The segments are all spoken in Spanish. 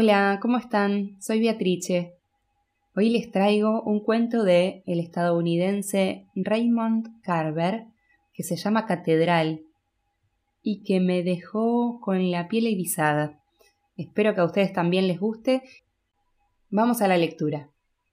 Hola, ¿cómo están? Soy Beatrice. Hoy les traigo un cuento de el estadounidense Raymond Carver que se llama Catedral y que me dejó con la piel erizada. Espero que a ustedes también les guste. Vamos a la lectura.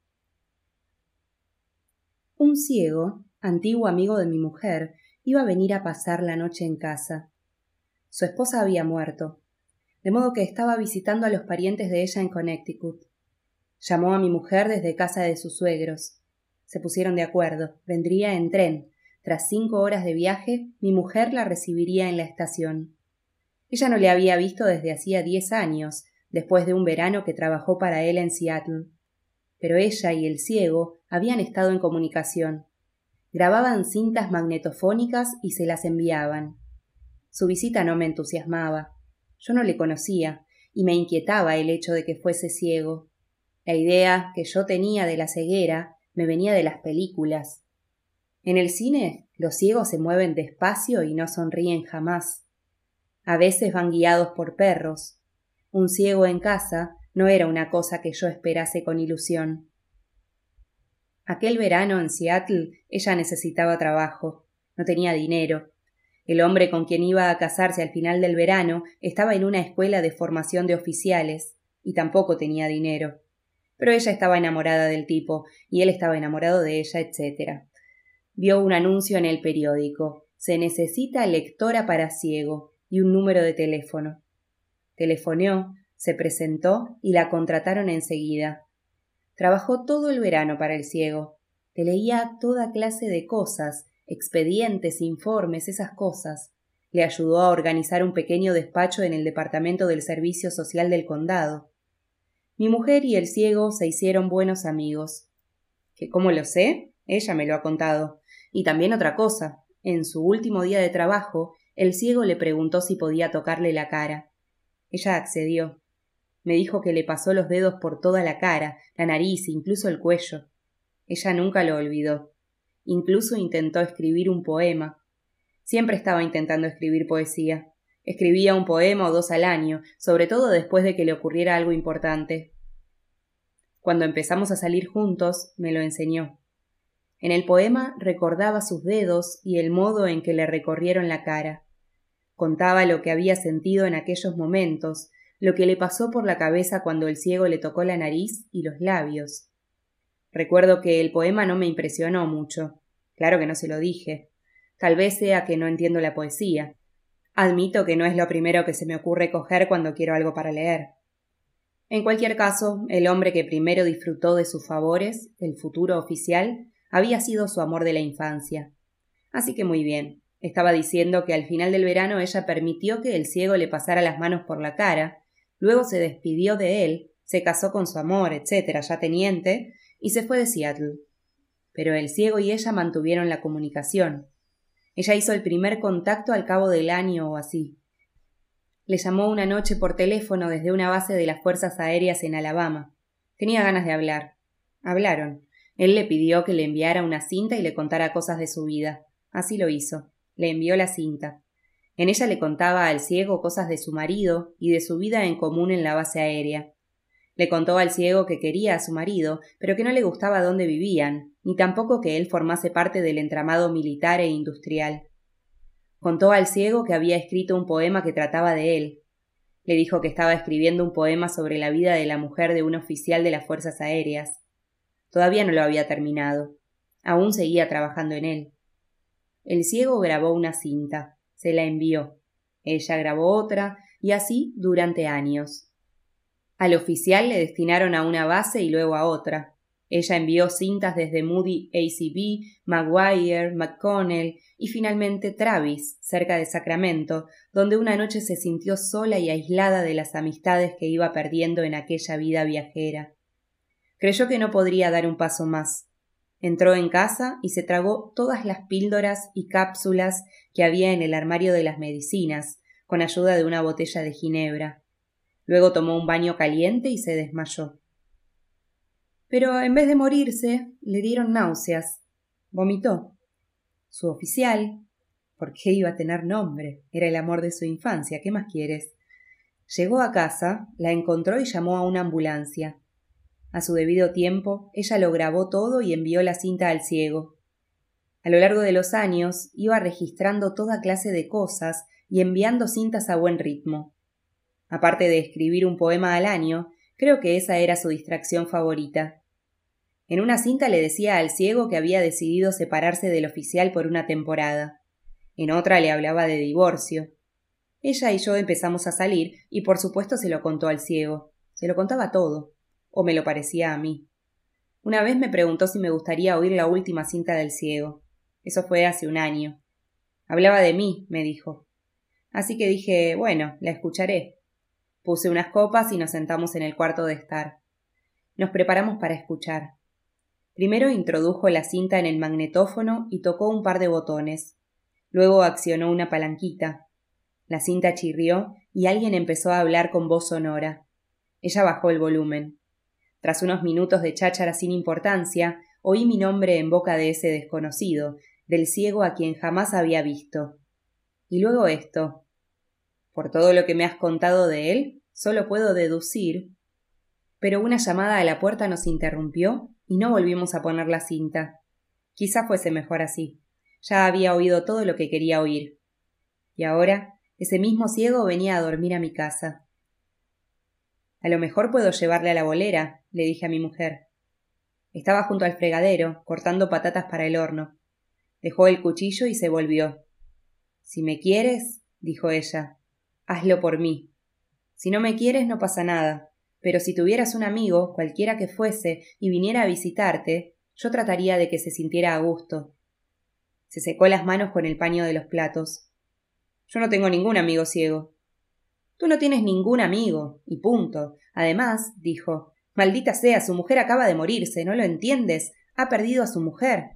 Un ciego, antiguo amigo de mi mujer, iba a venir a pasar la noche en casa. Su esposa había muerto, de modo que estaba visitando a los parientes de ella en Connecticut. Llamó a mi mujer desde casa de sus suegros. Se pusieron de acuerdo. Vendría en tren. Tras 5 horas de viaje, mi mujer la recibiría en la estación. Ella no le había visto desde hacía 10 años, después de un verano que trabajó para él en Seattle. Pero ella y el ciego habían estado en comunicación. Grababan cintas magnetofónicas y se las enviaban. Su visita no me entusiasmaba. Yo no le conocía, y me inquietaba el hecho de que fuese ciego. La idea que yo tenía de la ceguera me venía de las películas. En el cine, los ciegos se mueven despacio y no sonríen jamás. A veces van guiados por perros. Un ciego en casa no era una cosa que yo esperase con ilusión. Aquel verano en Seattle ella necesitaba trabajo. No tenía dinero. El hombre con quien iba a casarse al final del verano estaba en una escuela de formación de oficiales y tampoco tenía dinero. Pero ella estaba enamorada del tipo, y él estaba enamorado de ella, etc. Vio un anuncio en el periódico. Se necesita lectora para ciego, y un número de teléfono. Telefoneó, se presentó y la contrataron enseguida. Trabajó todo el verano para el ciego. Le leía toda clase de cosas, expedientes, informes, esas cosas. Le ayudó a organizar un pequeño despacho en el departamento del Servicio Social del condado. Mi mujer y el ciego se hicieron buenos amigos. ¿Que cómo lo sé? Ella me lo ha contado. Y también otra cosa. En su último día de trabajo, el ciego le preguntó si podía tocarle la cara. Ella accedió. Me dijo que le pasó los dedos por toda la cara, la nariz, incluso el cuello. Ella nunca lo olvidó. Incluso intentó escribir un poema. Siempre estaba intentando escribir poesía. Escribía un poema o 2 al año, sobre todo después de que le ocurriera algo importante. Cuando empezamos a salir juntos, me lo enseñó. En el poema recordaba sus dedos y el modo en que le recorrieron la cara. Contaba lo que había sentido en aquellos momentos, lo que le pasó por la cabeza cuando el ciego le tocó la nariz y los labios. Recuerdo que el poema no me impresionó mucho. Claro que no se lo dije. Tal vez sea que no entiendo la poesía. Admito que no es lo primero que se me ocurre coger cuando quiero algo para leer. En cualquier caso, el hombre que primero disfrutó de sus favores, el futuro oficial, había sido su amor de la infancia. Así que muy bien. Estaba diciendo que al final del verano ella permitió que el ciego le pasara las manos por la cara, luego se despidió de él, se casó con su amor, etc., ya teniente, y se fue de Seattle. Pero el ciego y ella mantuvieron la comunicación. Ella hizo el primer contacto al cabo del año o así. Le llamó una noche por teléfono desde una base de las Fuerzas Aéreas en Alabama. Tenía ganas de hablar. Hablaron. Él le pidió que le enviara una cinta y le contara cosas de su vida. Así lo hizo. Le envió la cinta. En ella le contaba al ciego cosas de su marido y de su vida en común en la base aérea. Le contó al ciego que quería a su marido, pero que no le gustaba dónde vivían, ni tampoco que él formase parte del entramado militar e industrial. Contó al ciego que había escrito un poema que trataba de él. Le dijo que estaba escribiendo un poema sobre la vida de la mujer de un oficial de las Fuerzas Aéreas. Todavía no lo había terminado. Aún seguía trabajando en él. El ciego grabó una cinta. Se la envió. Ella grabó otra, y así durante años. Al oficial le destinaron a una base y luego a otra. Ella envió cintas desde Moody ACB, McGuire, McConnell y finalmente Travis, cerca de Sacramento, donde una noche se sintió sola y aislada de las amistades que iba perdiendo en aquella vida viajera. Creyó que no podría dar un paso más. Entró en casa y se tragó todas las píldoras y cápsulas que había en el armario de las medicinas, con ayuda de una botella de ginebra. Luego tomó un baño caliente y se desmayó. Pero en vez de morirse, le dieron náuseas. Vomitó. Su oficial, ¿por qué iba a tener nombre? Era el amor de su infancia, ¿qué más quieres? Llegó a casa, la encontró y llamó a una ambulancia. A su debido tiempo, ella lo grabó todo y envió la cinta al ciego. A lo largo de los años, iba registrando toda clase de cosas y enviando cintas a buen ritmo. Aparte de escribir un poema al año, creo que esa era su distracción favorita. En una cinta le decía al ciego que había decidido separarse del oficial por una temporada. En otra le hablaba de divorcio. Ella y yo empezamos a salir y por supuesto se lo contó al ciego. Se lo contaba todo. O me lo parecía a mí. Una vez me preguntó si me gustaría oír la última cinta del ciego. Eso fue hace un año. Hablaba de mí, me dijo. Así que dije, bueno, la escucharé. Puse unas copas y nos sentamos en el cuarto de estar. Nos preparamos para escuchar. Primero introdujo la cinta en el magnetófono y tocó un par de botones. Luego accionó una palanquita. La cinta chirrió y alguien empezó a hablar con voz sonora. Ella bajó el volumen. Tras unos minutos de cháchara sin importancia, oí mi nombre en boca de ese desconocido, del ciego a quien jamás había visto. Y luego esto. Por todo lo que me has contado de él, solo puedo deducir. Pero una llamada a la puerta nos interrumpió y no volvimos a poner la cinta. Quizá fuese mejor así. Ya había oído todo lo que quería oír. Y ahora, ese mismo ciego venía a dormir a mi casa. A lo mejor puedo llevarle a la bolera, le dije a mi mujer. Estaba junto al fregadero, cortando patatas para el horno. Dejó el cuchillo y se volvió. Si me quieres, dijo ella, hazlo por mí. Si no me quieres, no pasa nada, pero si tuvieras un amigo, cualquiera que fuese, y viniera a visitarte, yo trataría de que se sintiera a gusto. Se secó las manos con el paño de los platos. Yo no tengo ningún amigo ciego. Tú no tienes ningún amigo, y punto. Además, dijo, maldita sea, su mujer acaba de morirse, ¿no lo entiendes? Ha perdido a su mujer.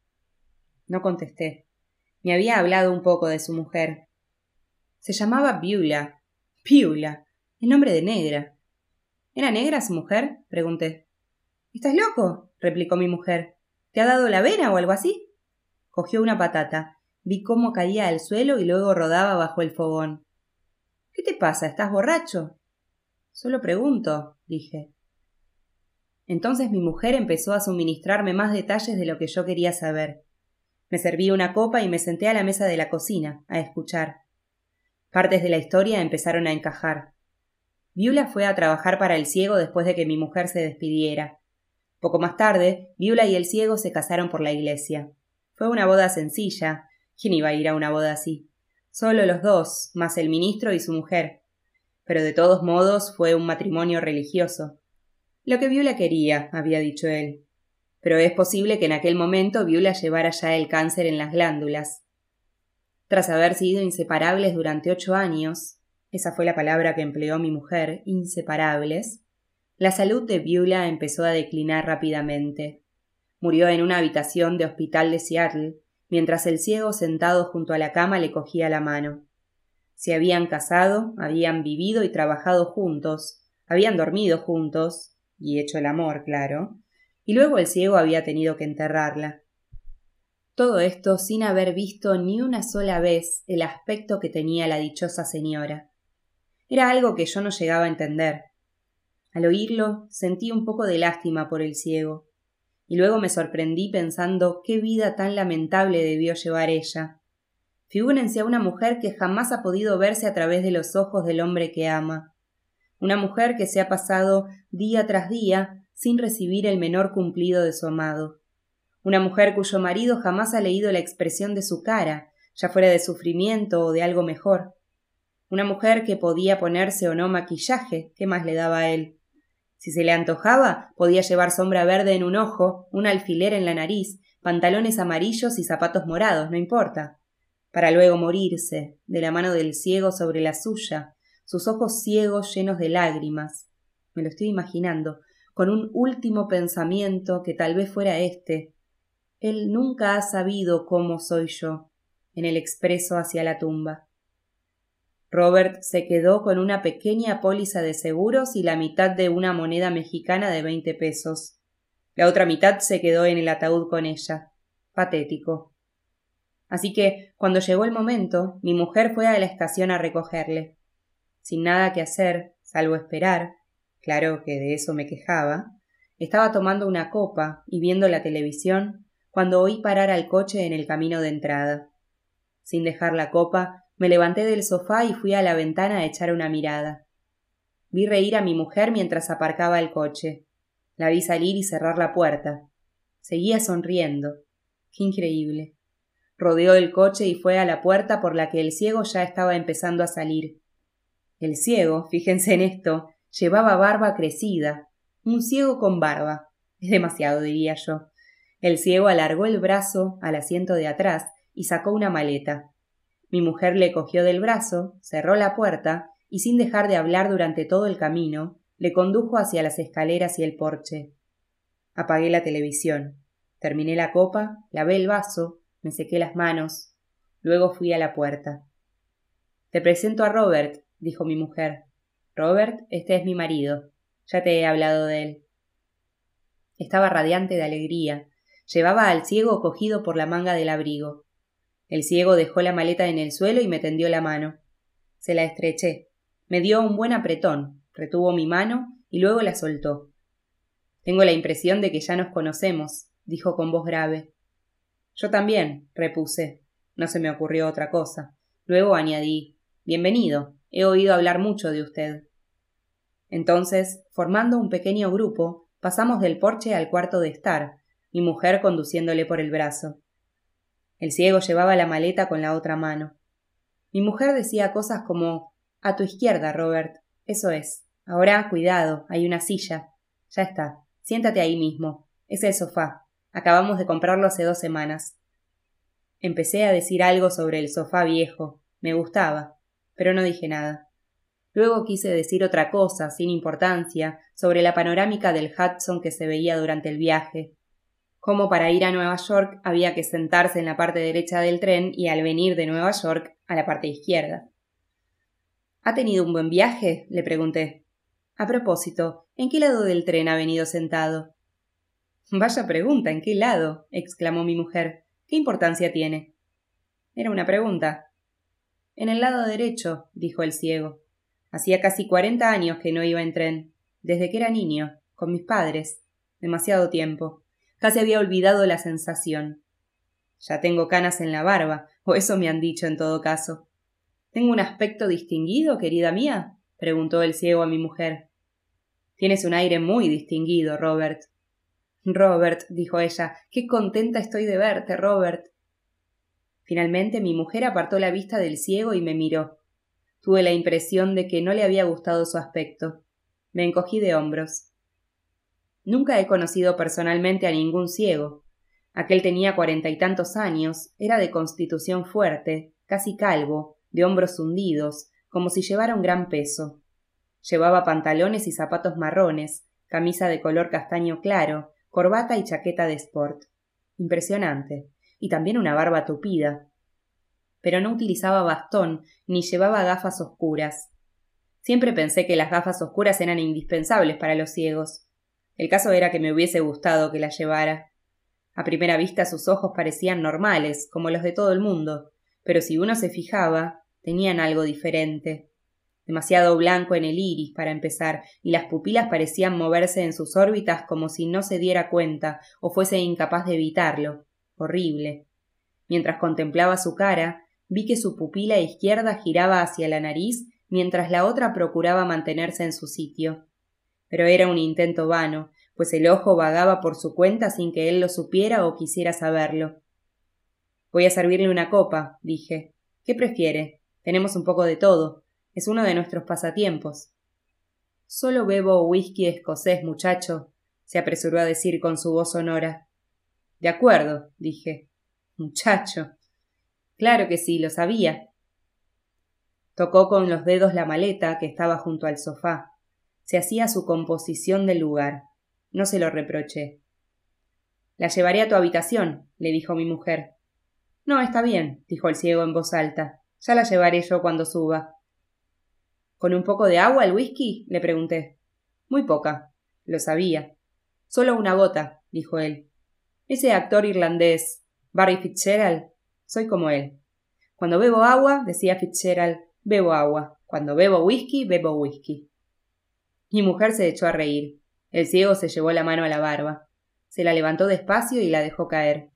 No contesté. Me había hablado un poco de su mujer. Se llamaba Beulah. Beulah, el nombre de negra. ¿Era negra su mujer? Pregunté. ¿Estás loco? Replicó mi mujer. ¿Te ha dado la vena o algo así? Cogió una patata. Vi cómo caía al suelo y luego rodaba bajo el fogón. ¿Qué te pasa? ¿Estás borracho? Solo pregunto, dije. Entonces mi mujer empezó a suministrarme más detalles de lo que yo quería saber. Me serví una copa y me senté a la mesa de la cocina, a escuchar. Partes de la historia empezaron a encajar. Beulah fue a trabajar para el ciego después de que mi mujer se despidiera. Poco más tarde, Beulah y el ciego se casaron por la iglesia. Fue una boda sencilla. ¿Quién iba a ir a una boda así? Solo los dos, más el ministro y su mujer. Pero de todos modos fue un matrimonio religioso. Lo que Beulah quería, había dicho él. Pero es posible que en aquel momento Beulah llevara ya el cáncer en las glándulas. Tras haber sido inseparables durante 8 años, esa fue la palabra que empleó mi mujer, inseparables, la salud de Beulah empezó a declinar rápidamente. Murió en una habitación de hospital de Seattle, mientras el ciego sentado junto a la cama le cogía la mano. Se habían casado, habían vivido y trabajado juntos, habían dormido juntos, y hecho el amor, claro, y luego el ciego había tenido que enterrarla. Todo esto sin haber visto ni una sola vez el aspecto que tenía la dichosa señora. Era algo que yo no llegaba a entender. Al oírlo, sentí un poco de lástima por el ciego, y luego me sorprendí pensando qué vida tan lamentable debió llevar ella. Figúrense a una mujer que jamás ha podido verse a través de los ojos del hombre que ama. Una mujer que se ha pasado día tras día sin recibir el menor cumplido de su amado. Una mujer cuyo marido jamás ha leído la expresión de su cara, ya fuera de sufrimiento o de algo mejor. Una mujer que podía ponerse o no maquillaje, ¿qué más le daba a él? Si se le antojaba, podía llevar sombra verde en un ojo, un alfiler en la nariz, pantalones amarillos y zapatos morados, no importa. Para luego morirse, de la mano del ciego sobre la suya, sus ojos ciegos llenos de lágrimas. Me lo estoy imaginando, con un último pensamiento que tal vez fuera este. Él nunca ha sabido cómo soy yo, en el expreso hacia la tumba. Robert se quedó con una pequeña póliza de seguros y la mitad de una moneda mexicana de 20 pesos. La otra mitad se quedó en el ataúd con ella. Patético. Así que, cuando llegó el momento, mi mujer fue a la estación a recogerle. sin nada que hacer, salvo esperar, claro que de eso me quejaba, estaba tomando una copa y viendo la televisión cuando oí parar al coche en el camino de entrada. Sin dejar la copa, me levanté del sofá y fui a la ventana a echar una mirada. Vi reír a mi mujer mientras aparcaba el coche. La vi salir y cerrar la puerta. Seguía sonriendo. ¡Qué increíble! Rodeó el coche y fue a la puerta por la que el ciego ya estaba empezando a salir. El ciego, fíjense en esto, llevaba barba crecida. Un ciego con barba. Es demasiado, diría yo. El ciego alargó el brazo al asiento de atrás y sacó una maleta. Mi mujer le cogió del brazo, cerró la puerta y sin dejar de hablar durante todo el camino, le condujo hacia las escaleras y el porche. Apagué la televisión. Terminé la copa, lavé el vaso, me sequé las manos. Luego fui a la puerta. «Te presento a Robert», dijo mi mujer. «Robert, este es mi marido. Ya te he hablado de él». Estaba radiante de alegría. Llevaba al ciego cogido por la manga del abrigo. El ciego dejó la maleta en el suelo y me tendió la mano. Se la estreché. Me dio un buen apretón, retuvo mi mano y luego la soltó. «Tengo la impresión de que ya nos conocemos», dijo con voz grave. «Yo también», repuse. No se me ocurrió otra cosa. Luego añadí: «Bienvenido. He oído hablar mucho de usted». Entonces, formando un pequeño grupo, pasamos del porche al cuarto de estar, mi mujer conduciéndole por el brazo. El ciego llevaba la maleta con la otra mano. Mi mujer decía cosas como: «A tu izquierda, Robert. Eso es. Ahora, cuidado, hay una silla. Ya está. Siéntate ahí mismo. Es el sofá. Acabamos de comprarlo hace 2 semanas». Empecé a decir algo sobre el sofá viejo. Me gustaba, pero no dije nada. Luego quise decir otra cosa, sin importancia, sobre la panorámica del Hudson que se veía durante el viaje. Como para ir a Nueva York había que sentarse en la parte derecha del tren y al venir de Nueva York a la parte izquierda. «¿Ha tenido un buen viaje?», le pregunté. «A propósito, ¿en qué lado del tren ha venido sentado?» «Vaya pregunta, ¿en qué lado?», exclamó mi mujer. «¿Qué importancia tiene?» Era una pregunta. «En el lado derecho», dijo el ciego. «Hacía casi 40 años que no iba en tren. Desde que era niño, con mis padres. Demasiado tiempo. Casi había olvidado la sensación. Ya tengo canas en la barba, o eso me han dicho en todo caso». «¿Tengo un aspecto distinguido, querida mía?», preguntó el ciego a mi mujer. «Tienes un aire muy distinguido, Robert». «Robert», dijo ella, «qué contenta estoy de verte, Robert». Finalmente mi mujer apartó la vista del ciego y me miró. Tuve la impresión de que no le había gustado su aspecto. Me encogí de hombros. Nunca he conocido personalmente a ningún ciego. Aquel tenía 40 y tantos años, era de constitución fuerte, casi calvo, de hombros hundidos, como si llevara un gran peso. Llevaba pantalones y zapatos marrones, camisa de color castaño claro, corbata y chaqueta de sport. Impresionante. Y también una barba tupida. Pero no utilizaba bastón ni llevaba gafas oscuras. Siempre pensé que las gafas oscuras eran indispensables para los ciegos. El caso era que me hubiese gustado que las llevara. A primera vista sus ojos parecían normales, como los de todo el mundo, pero si uno se fijaba, tenían algo diferente. Demasiado blanco en el iris, para empezar, y las pupilas parecían moverse en sus órbitas como si no se diera cuenta o fuese incapaz de evitarlo. Horrible. Mientras contemplaba su cara, vi que su pupila izquierda giraba hacia la nariz mientras la otra procuraba mantenerse en su sitio. Pero era un intento vano, pues el ojo vagaba por su cuenta sin que él lo supiera o quisiera saberlo. «Voy a servirle una copa», dije. «¿Qué prefiere? Tenemos un poco de todo. Es uno de nuestros pasatiempos». «Solo bebo whisky escocés, muchacho», se apresuró a decir con su voz sonora. «De acuerdo», dije. «Muchacho». «Claro que sí, lo sabía». Tocó con los dedos la maleta que estaba junto al sofá. Se hacía su composición del lugar. No se lo reproché. «La llevaré a tu habitación», le dijo mi mujer. «No, está bien», dijo el ciego en voz alta. «Ya la llevaré yo cuando suba». «¿Con un poco de agua el whisky?», le pregunté. «Muy poca». Lo sabía. «Solo una gota», dijo él. «Ese actor irlandés, Barry Fitzgerald, soy como él. Cuando bebo agua, decía Fitzgerald, bebo agua. Cuando bebo whisky, bebo whisky. Mi mujer se echó a reír. El ciego se llevó la mano a la barba. Se la levantó despacio y la dejó caer.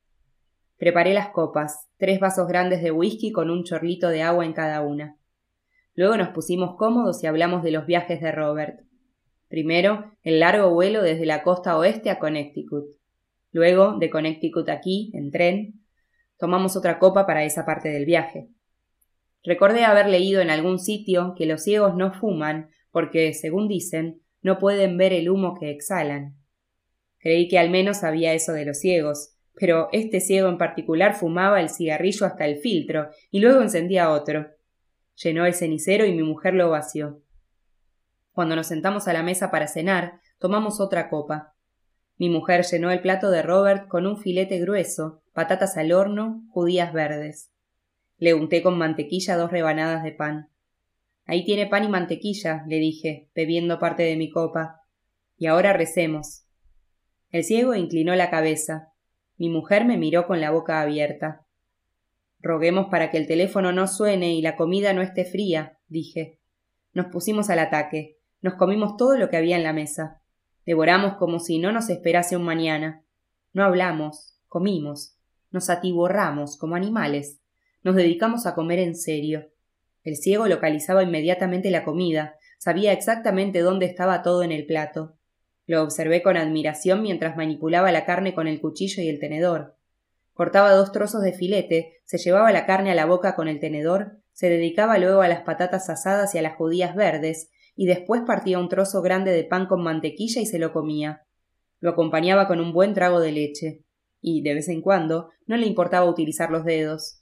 Preparé las copas, 3 vasos grandes de whisky con un chorlito de agua en cada una. Luego nos pusimos cómodos y hablamos de los viajes de Robert. Primero, el largo vuelo desde la costa oeste a Connecticut. Luego, de Connecticut aquí, en tren, tomamos otra copa para esa parte del viaje. Recordé haber leído en algún sitio que los ciegos no fuman porque, según dicen, no pueden ver el humo que exhalan. Creí que al menos sabía eso de los ciegos, pero este ciego en particular fumaba el cigarrillo hasta el filtro y luego encendía otro. Llenó el cenicero y mi mujer lo vació. Cuando nos sentamos a la mesa para cenar, tomamos otra copa. Mi mujer llenó el plato de Robert con un filete grueso, patatas al horno, judías verdes. Le unté con mantequilla 2 rebanadas de pan. Ahí tiene pan y mantequilla, le dije, bebiendo parte de mi copa. Y ahora recemos. El ciego inclinó la cabeza. Mi mujer me miró con la boca abierta. Roguemos para que el teléfono no suene y la comida no esté fría, dije. Nos pusimos al ataque. Nos comimos todo lo que había en la mesa. Devoramos como si no nos esperase un mañana. No hablamos, comimos. Nos atiborramos como animales. Nos dedicamos a comer en serio. El ciego localizaba inmediatamente la comida, sabía exactamente dónde estaba todo en el plato. Lo observé con admiración mientras manipulaba la carne con el cuchillo y el tenedor. Cortaba 2 trozos de filete, se llevaba la carne a la boca con el tenedor, se dedicaba luego a las patatas asadas y a las judías verdes, y después partía un trozo grande de pan con mantequilla y se lo comía. Lo acompañaba con un buen trago de leche, y, de vez en cuando, no le importaba utilizar los dedos.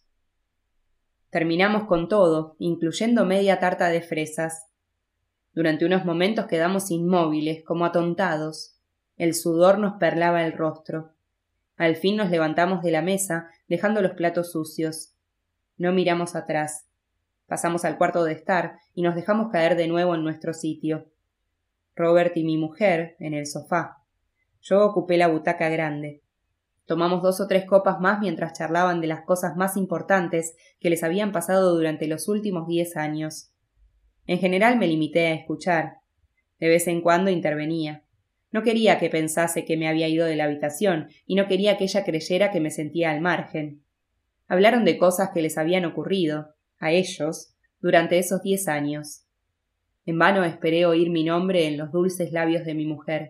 Terminamos con todo, incluyendo media tarta de fresas. Durante unos momentos quedamos inmóviles, como atontados. El sudor nos perlaba el rostro. Al fin nos levantamos de la mesa, dejando los platos sucios. No miramos atrás. Pasamos al cuarto de estar y nos dejamos caer de nuevo en nuestro sitio. Robert y mi mujer en el sofá. Yo ocupé la butaca grande. Tomamos 2 o 3 copas más mientras charlaban de las cosas más importantes que les habían pasado durante los últimos 10 años. En general me limité a escuchar. De vez en cuando intervenía. No quería que pensase que me había ido de la habitación y no quería que ella creyera que me sentía al margen. Hablaron de cosas que les habían ocurrido, a ellos, durante esos 10 años. En vano esperé oír mi nombre en los dulces labios de mi mujer.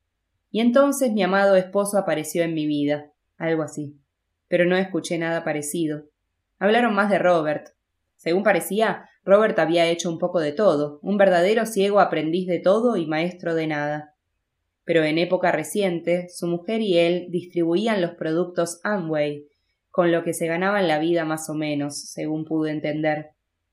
Y entonces mi amado esposo apareció en mi vida, algo así. Pero no escuché nada parecido. Hablaron más de Robert. Según parecía, Robert había hecho un poco de todo, un verdadero ciego aprendiz de todo y maestro de nada. Pero en época reciente, su mujer y él distribuían los productos Amway, con lo que se ganaban la vida más o menos, según pude entender.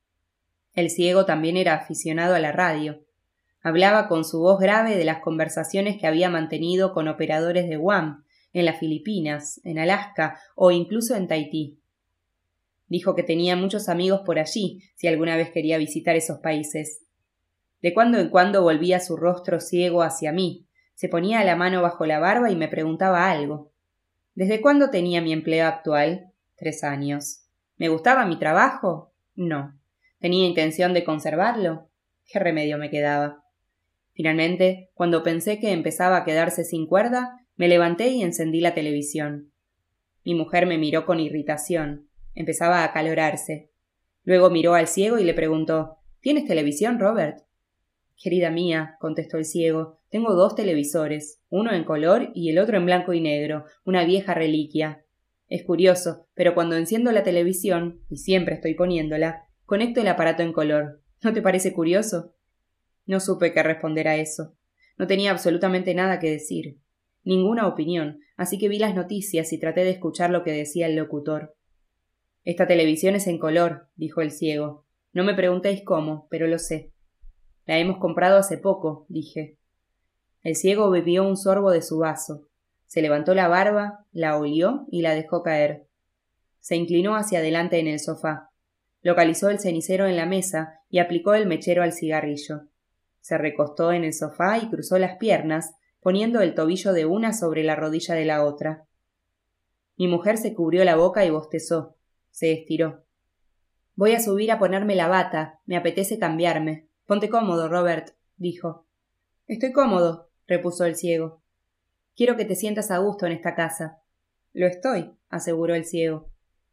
El ciego también era aficionado a la radio. Hablaba con su voz grave de las conversaciones que había mantenido con operadores de Guam, en las Filipinas, en Alaska o incluso en Tahití. Dijo que tenía muchos amigos por allí, si alguna vez quería visitar esos países. De cuando en cuando volvía su rostro ciego hacia mí, se ponía la mano bajo la barba y me preguntaba algo. ¿Desde cuándo tenía mi empleo actual? 3 años. ¿Me gustaba mi trabajo? No. ¿Tenía intención de conservarlo? ¿Qué remedio me quedaba? Finalmente, cuando pensé que empezaba a quedarse sin cuerda, me levanté y encendí la televisión. Mi mujer me miró con irritación. Empezaba a acalorarse. Luego miró al ciego y le preguntó: ¿Tienes televisión, Robert? Querida mía, contestó el ciego, tengo 2 televisores, uno en color y el otro en blanco y negro, una vieja reliquia. Es curioso, pero cuando enciendo la televisión, y siempre estoy poniéndola, conecto el aparato en color. ¿No te parece curioso? No supe qué responder a eso. No tenía absolutamente nada que decir. Ninguna opinión, así que vi las noticias y traté de escuchar lo que decía el locutor. Esta televisión es en color, dijo el ciego. No me preguntéis cómo, pero lo sé. La hemos comprado hace poco, dije. El ciego bebió un sorbo de su vaso. Se levantó la barba, la olió y la dejó caer. Se inclinó hacia adelante en el sofá. Localizó el cenicero en la mesa y aplicó el mechero al cigarrillo. Se recostó en el sofá y cruzó las piernas, poniendo el tobillo de una sobre la rodilla de la otra. Mi mujer se cubrió la boca y bostezó. Se estiró. Voy a subir a ponerme la bata. Me apetece cambiarme. Ponte cómodo, Robert, dijo. Estoy cómodo, repuso el ciego. Quiero que te sientas a gusto en esta casa. Lo estoy, aseguró el ciego.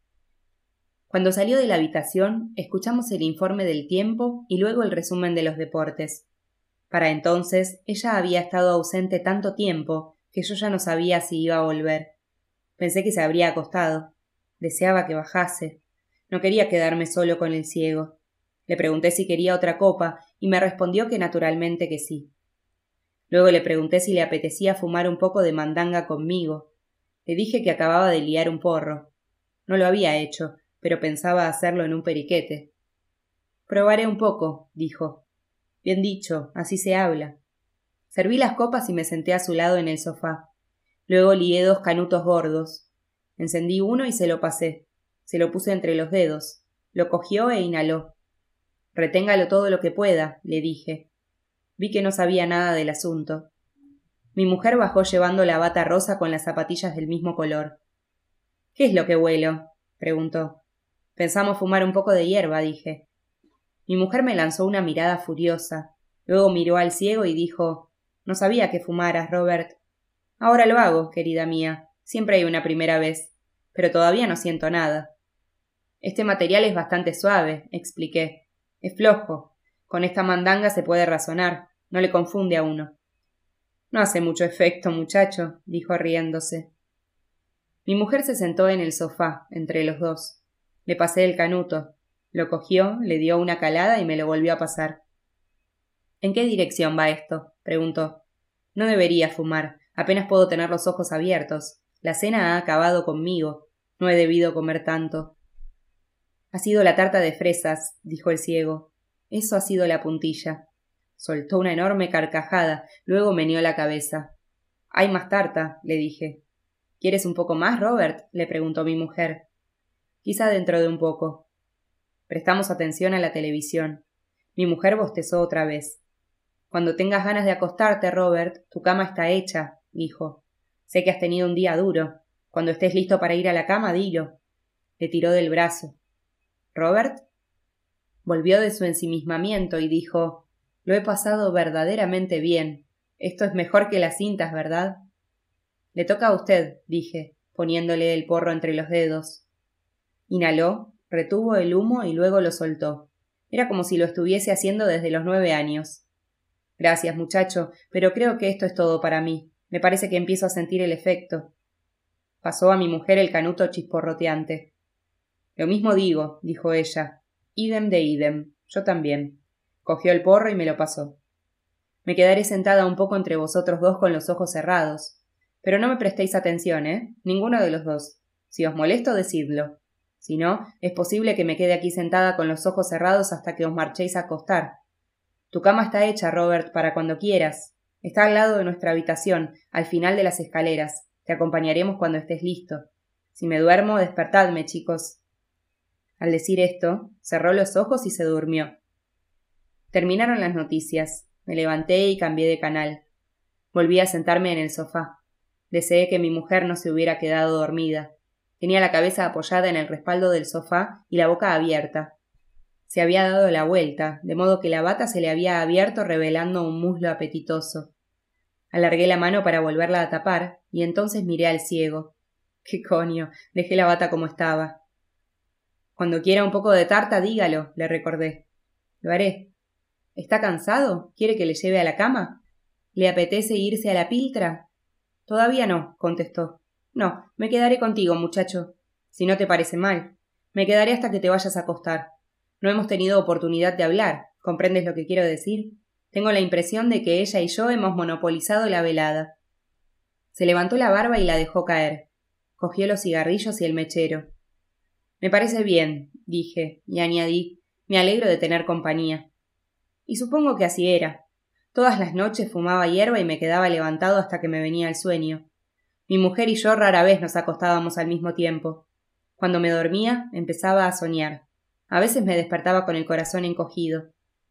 Cuando salió de la habitación, escuchamos el informe del tiempo y luego el resumen de los deportes. Para entonces, ella había estado ausente tanto tiempo que yo ya no sabía si iba a volver. Pensé que se habría acostado. Deseaba que bajase. No quería quedarme solo con el ciego. Le pregunté si quería otra copa y me respondió que naturalmente que sí. Luego le pregunté si le apetecía fumar un poco de mandanga conmigo. Le dije que acababa de liar un porro. No lo había hecho, pero pensaba hacerlo en un periquete. Probaré un poco, dijo. Bien dicho, así se habla. Serví las copas y me senté a su lado en el sofá. Luego lié 2 canutos gordos. Encendí uno y se lo pasé. Se lo puse entre los dedos. Lo cogió e inhaló. Reténgalo todo lo que pueda, le dije. Vi que no sabía nada del asunto. Mi mujer bajó llevando la bata rosa con las zapatillas del mismo color. ¿Qué es lo que huelo? Preguntó. Pensamos fumar un poco de hierba, dije. Mi mujer me lanzó una mirada furiosa. Luego miró al ciego y dijo: No sabía que fumaras, Robert. Ahora lo hago, querida mía. Siempre hay una primera vez. Pero todavía no siento nada. Este material es bastante suave, expliqué. Es flojo. Con esta mandanga se puede razonar. No le confunde a uno. No hace mucho efecto, muchacho, dijo riéndose. Mi mujer se sentó en el sofá, entre los dos. Le pasé el canuto. Lo cogió, le dio una calada y me lo volvió a pasar. ¿En qué dirección va esto? Preguntó. No debería fumar. Apenas puedo tener los ojos abiertos. La cena ha acabado conmigo. No he debido comer tanto. Ha sido la tarta de fresas, dijo el ciego. Eso ha sido la puntilla. Soltó una enorme carcajada, luego meneó la cabeza. Hay más tarta, le dije. ¿Quieres un poco más, Robert? Le preguntó mi mujer. Quizá dentro de un poco. Prestamos atención a la televisión. Mi mujer bostezó otra vez. Cuando tengas ganas de acostarte, Robert, tu cama está hecha, dijo. Sé que has tenido un día duro. Cuando estés listo para ir a la cama, dilo. Le tiró del brazo. ¿Robert? Volvió de su ensimismamiento y dijo: Lo he pasado verdaderamente bien. Esto es mejor que las cintas, ¿verdad? Le toca a usted, dije, poniéndole el porro entre los dedos. Inhaló, retuvo el humo y luego lo soltó. Era como si lo estuviese haciendo desde los 9 años. Gracias, muchacho, pero creo que esto es todo para mí. Me parece que empiezo a sentir el efecto. Pasó a mi mujer el canuto chisporroteante. Lo mismo digo, dijo ella. Idem de idem. Yo también. Cogió el porro y me lo pasó. Me quedaré sentada un poco entre vosotros dos con los ojos cerrados. Pero no me prestéis atención, ¿eh? Ninguno de los dos. Si os molesto, decidlo. Si no, es posible que me quede aquí sentada con los ojos cerrados hasta que os marchéis a acostar. Tu cama está hecha, Robert, para cuando quieras. Está al lado de nuestra habitación, al final de las escaleras. Te acompañaremos cuando estés listo. Si me duermo, despertadme, chicos. Al decir esto, cerró los ojos y se durmió. Terminaron las noticias. Me levanté y cambié de canal. Volví a sentarme en el sofá. Deseé que mi mujer no se hubiera quedado dormida. Tenía la cabeza apoyada en el respaldo del sofá y la boca abierta. Se había dado la vuelta, de modo que la bata se le había abierto revelando un muslo apetitoso. Alargué la mano para volverla a tapar y entonces miré al ciego. ¡Qué coño! Dejé la bata como estaba. Cuando quiera un poco de tarta, dígalo, le recordé. Lo haré. ¿Está cansado? ¿Quiere que le lleve a la cama? ¿Le apetece irse a la piltra? Todavía no, contestó. No, me quedaré contigo, muchacho. Si no te parece mal. Me quedaré hasta que te vayas a acostar. No hemos tenido oportunidad de hablar. ¿Comprendes lo que quiero decir? Tengo la impresión de que ella y yo hemos monopolizado la velada. Se levantó la barba y la dejó caer. Cogió los cigarrillos y el mechero. Me parece bien, dije, y añadí, me alegro de tener compañía. Y supongo que así era. Todas las noches fumaba hierba y me quedaba levantado hasta que me venía el sueño. Mi mujer y yo rara vez nos acostábamos al mismo tiempo. Cuando me dormía, empezaba a soñar. A veces me despertaba con el corazón encogido.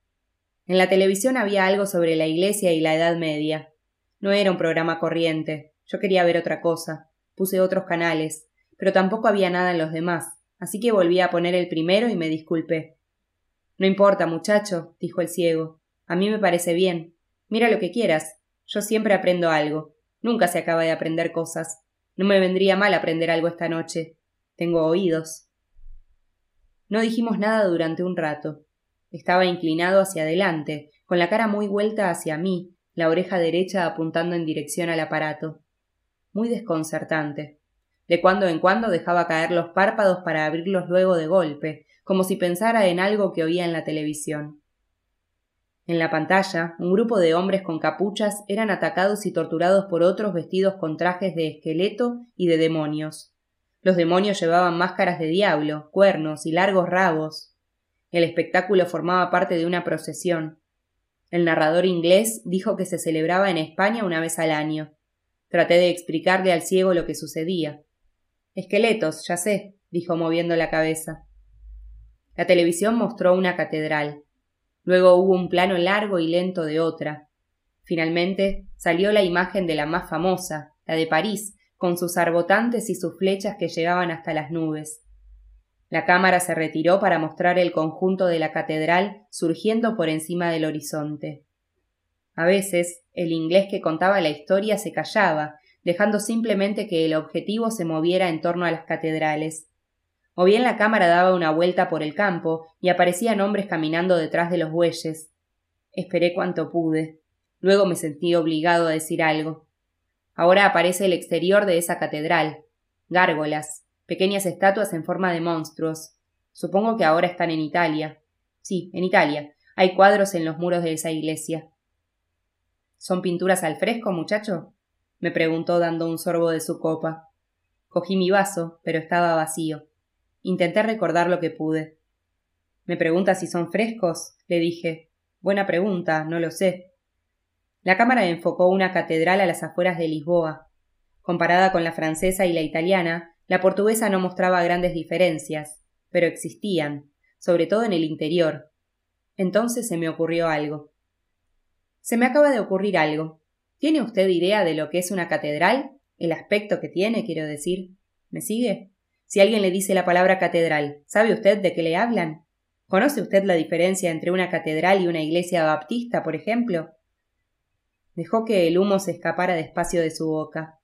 En la televisión había algo sobre la Iglesia y la Edad Media. No era un programa corriente. Yo quería ver otra cosa. Puse otros canales, pero tampoco había nada en los demás, así que volví a poner el primero y me disculpé. No importa, muchacho, dijo el ciego. A mí me parece bien. Mira lo que quieras. Yo siempre aprendo algo. Nunca se acaba de aprender cosas. No me vendría mal aprender algo esta noche. Tengo oídos. No dijimos nada durante un rato. Estaba inclinado hacia adelante, con la cara muy vuelta hacia mí, la oreja derecha apuntando en dirección al aparato. Muy desconcertante. De cuando en cuando dejaba caer los párpados para abrirlos luego de golpe, como si pensara en algo que oía en la televisión. En la pantalla, un grupo de hombres con capuchas eran atacados y torturados por otros vestidos con trajes de esqueleto y de demonios. Los demonios llevaban máscaras de diablo, cuernos y largos rabos. El espectáculo formaba parte de una procesión. El narrador inglés dijo que se celebraba en España una vez al año. Traté de explicarle al ciego lo que sucedía. Esqueletos, ya sé, dijo moviendo la cabeza. La televisión mostró una catedral. Luego hubo un plano largo y lento de otra. Finalmente salió la imagen de la más famosa, la de París, con sus arbotantes y sus flechas que llegaban hasta las nubes. La cámara se retiró para mostrar el conjunto de la catedral surgiendo por encima del horizonte. A veces, el inglés que contaba la historia se callaba, dejando simplemente que el objetivo se moviera en torno a las catedrales. O bien la cámara daba una vuelta por el campo y aparecían hombres caminando detrás de los bueyes. Esperé cuanto pude. Luego me sentí obligado a decir algo. Ahora aparece el exterior de esa catedral. Gárgolas, pequeñas estatuas en forma de monstruos. Supongo que ahora están en Italia. Sí, en Italia. Hay cuadros en los muros de esa iglesia. ¿Son pinturas al fresco, muchacho?, me preguntó dando un sorbo de su copa. Cogí mi vaso, pero estaba vacío. Intenté recordar lo que pude. ¿Me pregunta si son frescos?, le dije. Buena pregunta, no lo sé. La cámara enfocó una catedral a las afueras de Lisboa. Comparada con la francesa y la italiana, la portuguesa no mostraba grandes diferencias, pero existían, sobre todo en el interior. Entonces se me ocurrió algo. Se me acaba de ocurrir algo. ¿Tiene usted idea de lo que es una catedral? El aspecto que tiene, quiero decir. ¿Me sigue? Si alguien le dice la palabra catedral, ¿sabe usted de qué le hablan? ¿Conoce usted la diferencia entre una catedral y una iglesia baptista, por ejemplo? Dejó que el humo se escapara despacio de su boca.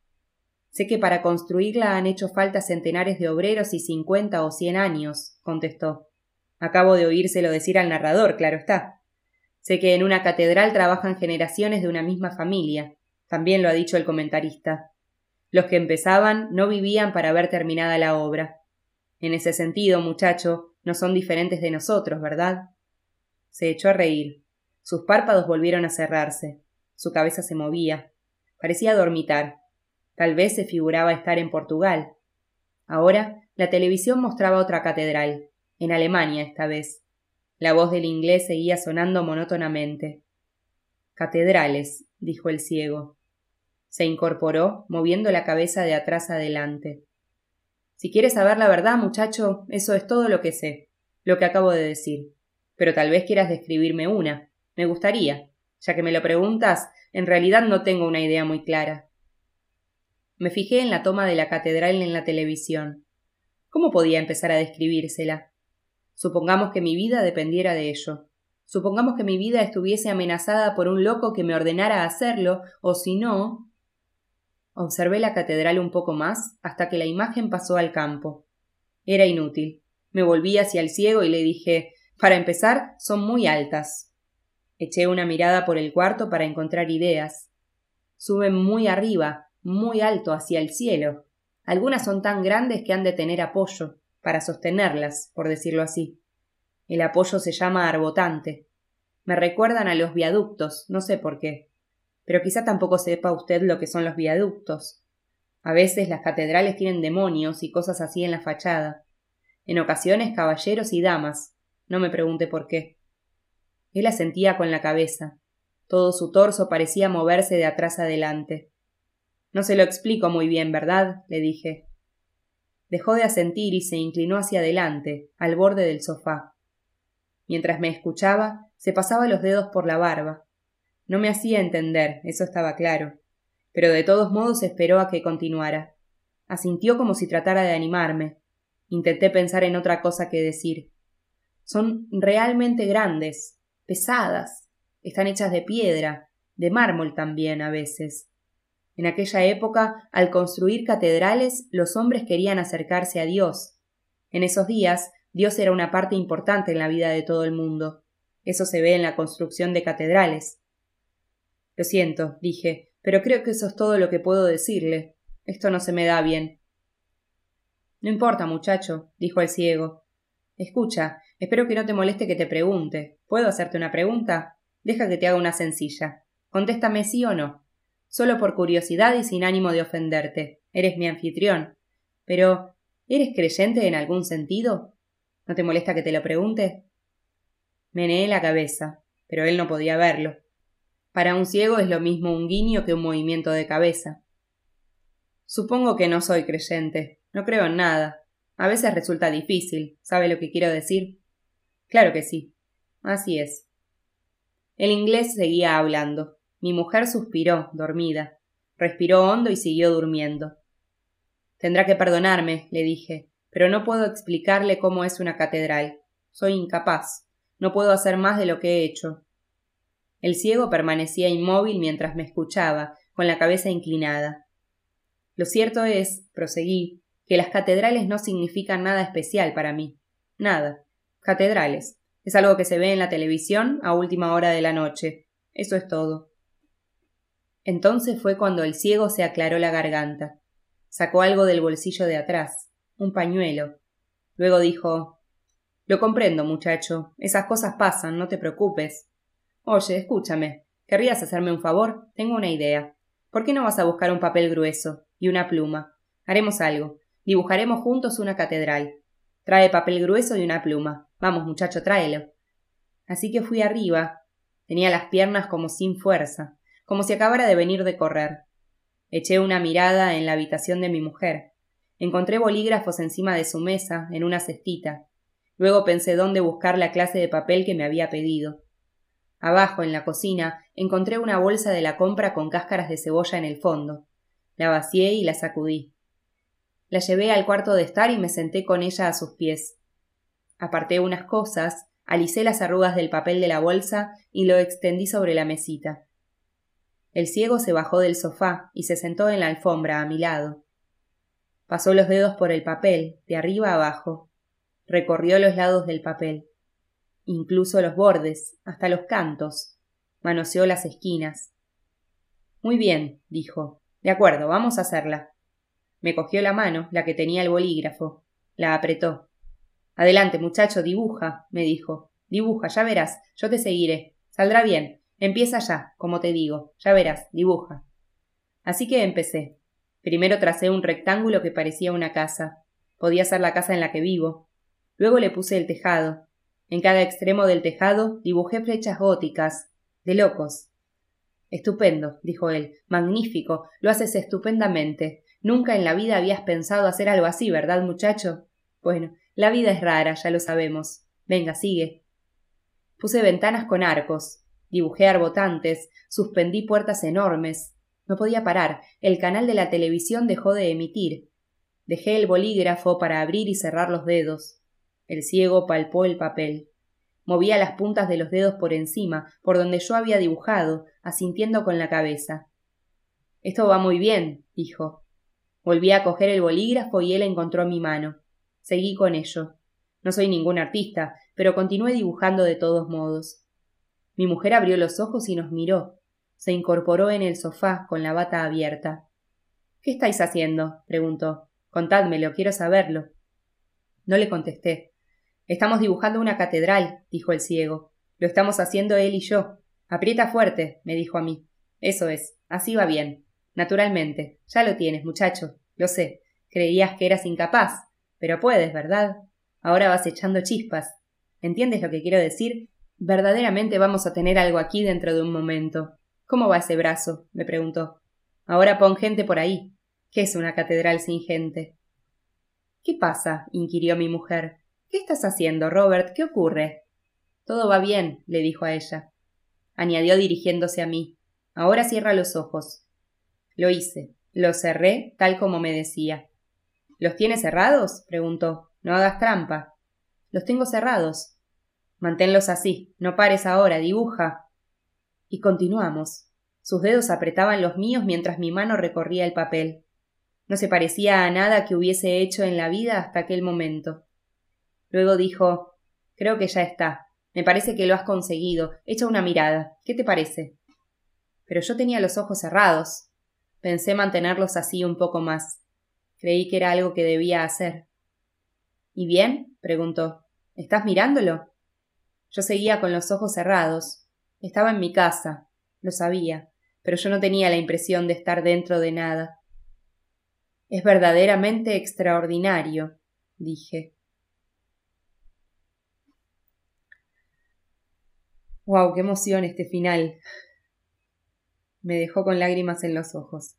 Sé que para construirla han hecho falta centenares de obreros y 50 o 100 años, contestó. Acabo de oírselo decir al narrador, claro está. Sé que en una catedral trabajan generaciones de una misma familia. También lo ha dicho el comentarista. Los que empezaban no vivían para ver terminada la obra. En ese sentido, muchacho, no son diferentes de nosotros, ¿verdad? Se echó a reír. Sus párpados volvieron a cerrarse. Su cabeza se movía. Parecía dormitar. Tal vez se figuraba estar en Portugal. Ahora la televisión mostraba otra catedral, en Alemania esta vez. La voz del inglés seguía sonando monótonamente. Catedrales, dijo el ciego. Se incorporó, moviendo la cabeza de atrás adelante. Si quieres saber la verdad, muchacho, eso es todo lo que sé, lo que acabo de decir. Pero tal vez quieras describirme una. Me gustaría. Ya que me lo preguntas, en realidad no tengo una idea muy clara. Me fijé en la toma de la catedral en la televisión. ¿Cómo podía empezar a describírsela? Supongamos que mi vida dependiera de ello. Supongamos que mi vida estuviese amenazada por un loco que me ordenara hacerlo, o si no... Observé la catedral un poco más hasta que la imagen pasó al campo. Era inútil. Me volví hacia el ciego y le dije, para empezar, son muy altas. Eché una mirada por el cuarto para encontrar ideas. Suben muy arriba, muy alto hacia el cielo. Algunas son tan grandes que han de tener apoyo, para sostenerlas, por decirlo así. El apoyo se llama arbotante. Me recuerdan a los viaductos, no sé por qué. Pero quizá tampoco sepa usted lo que son los viaductos. A veces las catedrales tienen demonios y cosas así en la fachada. En ocasiones caballeros y damas. No me pregunte por qué. Él asentía con la cabeza. Todo su torso parecía moverse de atrás adelante. No se lo explico muy bien, ¿verdad?, le dije. Dejó de asentir y se inclinó hacia adelante, al borde del sofá. Mientras me escuchaba, se pasaba los dedos por la barba. No me hacía entender, eso estaba claro. Pero de todos modos esperó a que continuara. Asintió como si tratara de animarme. Intenté pensar en otra cosa que decir. Son realmente grandes, pesadas, están hechas de piedra, de mármol también a veces. En aquella época, al construir catedrales, los hombres querían acercarse a Dios. En esos días, Dios era una parte importante en la vida de todo el mundo. Eso se ve en la construcción de catedrales. Lo siento, dije, pero creo que eso es todo lo que puedo decirle. Esto no se me da bien. No importa, muchacho, dijo el ciego. Escucha, espero que no te moleste que te pregunte. ¿Puedo hacerte una pregunta? Deja que te haga una sencilla. Contéstame sí o no. Solo por curiosidad y sin ánimo de ofenderte. Eres mi anfitrión. Pero, ¿eres creyente en algún sentido? ¿No te molesta que te lo pregunte? Meneé la cabeza, pero él no podía verlo. Para un ciego es lo mismo un guiño que un movimiento de cabeza. Supongo que no soy creyente. No creo en nada. A veces resulta difícil. ¿Sabe lo que quiero decir? Claro que sí. Así es. El inglés seguía hablando. Mi mujer suspiró, dormida. Respiró hondo y siguió durmiendo. Tendrá que perdonarme, le dije, pero no puedo explicarle cómo es una catedral. Soy incapaz. No puedo hacer más de lo que he hecho. El ciego permanecía inmóvil mientras me escuchaba, con la cabeza inclinada. Lo cierto es, proseguí, que las catedrales no significan nada especial para mí. Nada. Catedrales. Es algo que se ve en la televisión a última hora de la noche. Eso es todo. Entonces fue cuando el ciego se aclaró la garganta. Sacó algo del bolsillo de atrás, un pañuelo. Luego dijo: Lo comprendo, muchacho. Esas cosas pasan, no te preocupes. Oye, escúchame. ¿Querrías hacerme un favor? Tengo una idea. ¿Por qué no vas a buscar un papel grueso y una pluma? Haremos algo. Dibujaremos juntos una catedral. Trae papel grueso y una pluma. Vamos, muchacho, tráelo. Así que fui arriba. Tenía las piernas como sin fuerza, como si acabara de venir de correr. Eché una mirada en la habitación de mi mujer. Encontré bolígrafos encima de su mesa, en una cestita. Luego pensé dónde buscar la clase de papel que me había pedido. Abajo, en la cocina, encontré una bolsa de la compra con cáscaras de cebolla en el fondo. La vacié y la sacudí. La llevé al cuarto de estar y me senté con ella a sus pies. Aparté unas cosas, alicé las arrugas del papel de la bolsa y lo extendí sobre la mesita. El ciego se bajó del sofá y se sentó en la alfombra a mi lado. Pasó los dedos por el papel, de arriba a abajo. Recorrió los lados del papel. Incluso los bordes, hasta los cantos. Manoseó las esquinas. Muy bien, dijo. De acuerdo, vamos a hacerla. Me cogió la mano, la que tenía el bolígrafo. La apretó. Adelante, muchacho, dibuja, me dijo. Dibuja, ya verás, yo te seguiré. Saldrá bien. Empieza ya, como te digo. Ya verás, dibuja. Así que empecé. Primero tracé un rectángulo que parecía una casa. Podía ser la casa en la que vivo. Luego le puse el tejado. En cada extremo del tejado dibujé flechas góticas. De locos. Estupendo, dijo él. Magnífico. Lo haces estupendamente. Nunca en la vida habías pensado hacer algo así, ¿verdad, muchacho? Bueno, la vida es rara, ya lo sabemos. Venga, sigue. Puse ventanas con arcos. Dibujé arbotantes. Suspendí puertas enormes. No podía parar. El canal de la televisión dejó de emitir. Dejé el bolígrafo para abrir y cerrar los dedos. El ciego palpó el papel. Movía las puntas de los dedos por encima, por donde yo había dibujado, asintiendo con la cabeza. Esto va muy bien, dijo. Volví a coger el bolígrafo y él encontró mi mano. Seguí con ello. No soy ningún artista, pero continué dibujando de todos modos. Mi mujer abrió los ojos y nos miró. Se incorporó en el sofá con la bata abierta. —¿Qué estáis haciendo? —preguntó. —Contádmelo, quiero saberlo. No le contesté. —Estamos dibujando una catedral —dijo el ciego—. Lo estamos haciendo él y yo. Aprieta fuerte —me dijo a mí—. Eso es. Así va bien. Naturalmente. Ya lo tienes, muchacho. Lo sé. Creías que eras incapaz. Pero puedes, ¿verdad? Ahora vas echando chispas. ¿Entiendes lo que quiero decir? Verdaderamente vamos a tener algo aquí dentro de un momento. ¿Cómo va ese brazo? Me preguntó. Ahora pon gente por ahí. ¿Qué es una catedral sin gente? ¿Qué pasa? Inquirió mi mujer. ¿Qué estás haciendo, Robert? ¿Qué ocurre? Todo va bien, le dijo a ella. Añadió dirigiéndose a mí. Ahora cierra los ojos. Lo hice. Los cerré tal como me decía. ¿Los tiene cerrados? Preguntó. No hagas trampa. Los tengo cerrados. Manténlos así. No pares ahora. Dibuja. Y continuamos. Sus dedos apretaban los míos mientras mi mano recorría el papel. No se parecía a nada que hubiese hecho en la vida hasta aquel momento. Luego dijo: «Creo que ya está. Me parece que lo has conseguido. Echa una mirada. ¿Qué te parece?» Pero yo tenía los ojos cerrados. Pensé mantenerlos así un poco más. Creí que era algo que debía hacer. «¿Y bien?», preguntó. «¿Estás mirándolo?» Yo seguía con los ojos cerrados. Estaba en mi casa. Lo sabía, pero yo no tenía la impresión de estar dentro de nada. «Es verdaderamente extraordinario», dije. ¡Wow! ¡Qué emoción este final! Me dejó con lágrimas en los ojos.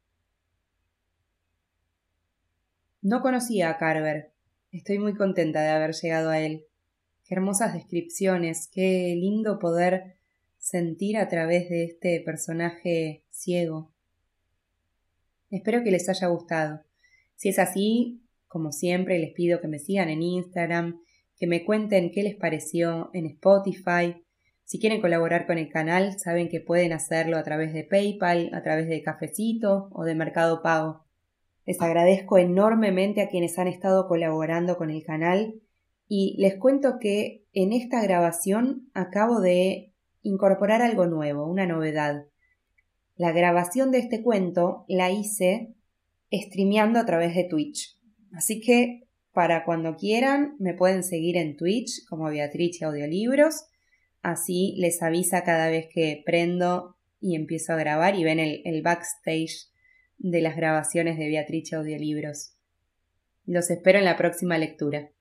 No conocía a Carver. Estoy muy contenta de haber llegado a él. Qué hermosas descripciones, qué lindo poder sentir a través de este personaje ciego. Espero que les haya gustado. Si es así, como siempre, les pido que me sigan en Instagram, que me cuenten qué les pareció en Spotify. Si quieren colaborar con el canal, saben que pueden hacerlo a través de PayPal, a través de Cafecito o de Mercado Pago. Les agradezco enormemente a quienes han estado colaborando con el canal y les cuento que en esta grabación acabo de incorporar algo nuevo, una novedad. La grabación de este cuento la hice streameando a través de Twitch. Así que para cuando quieran me pueden seguir en Twitch como Beatrice Audiolibros. Así les avisa cada vez que prendo y empiezo a grabar y ven el backstage de las grabaciones de Beatrice Audiolibros. Los espero en la próxima lectura.